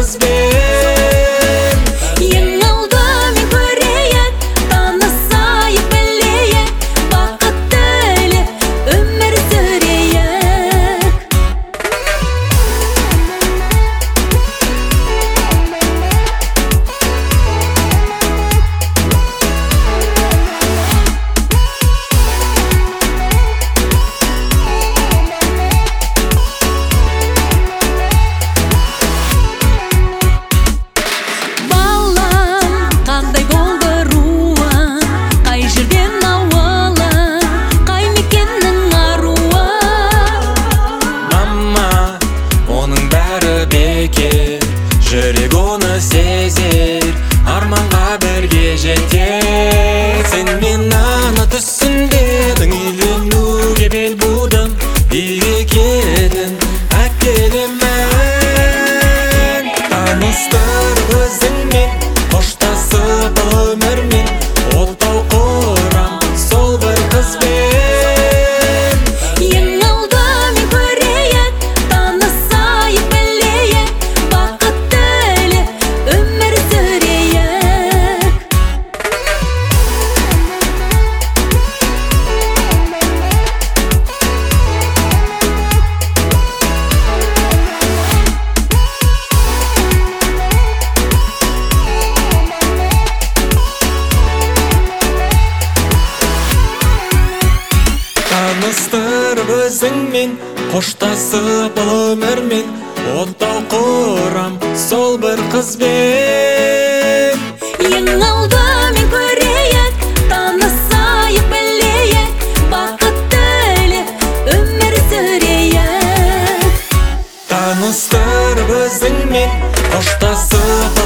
қызбен. Ең алдымен көрейік, танысайық, білейік, бақытты өмір сүрейік. Қандай болды руың, қай жерден ауылың, қай мекеннің аруы? Мама, оның бәрі бекер, жүрек оны сезер, арманға бірге жетер. Сен мен ана түсінбедің, үйленуге бел будым, биге келін әкелемін. Таныстырып өзіңмен, қоштасып өмірмен, отау құрам сол бір қызбен. Ең алдымен көрейік, танысайық, білейік, бақытты өмір сүрейік. Таныстырып өзіңмен, қоштасып өмірмен, отау құрам сол бір қызбен. Ең алдымен көрейік, танысайық, білейік, бақытты өмір сүрейік. Таныстырып өзіңмен, қоштасып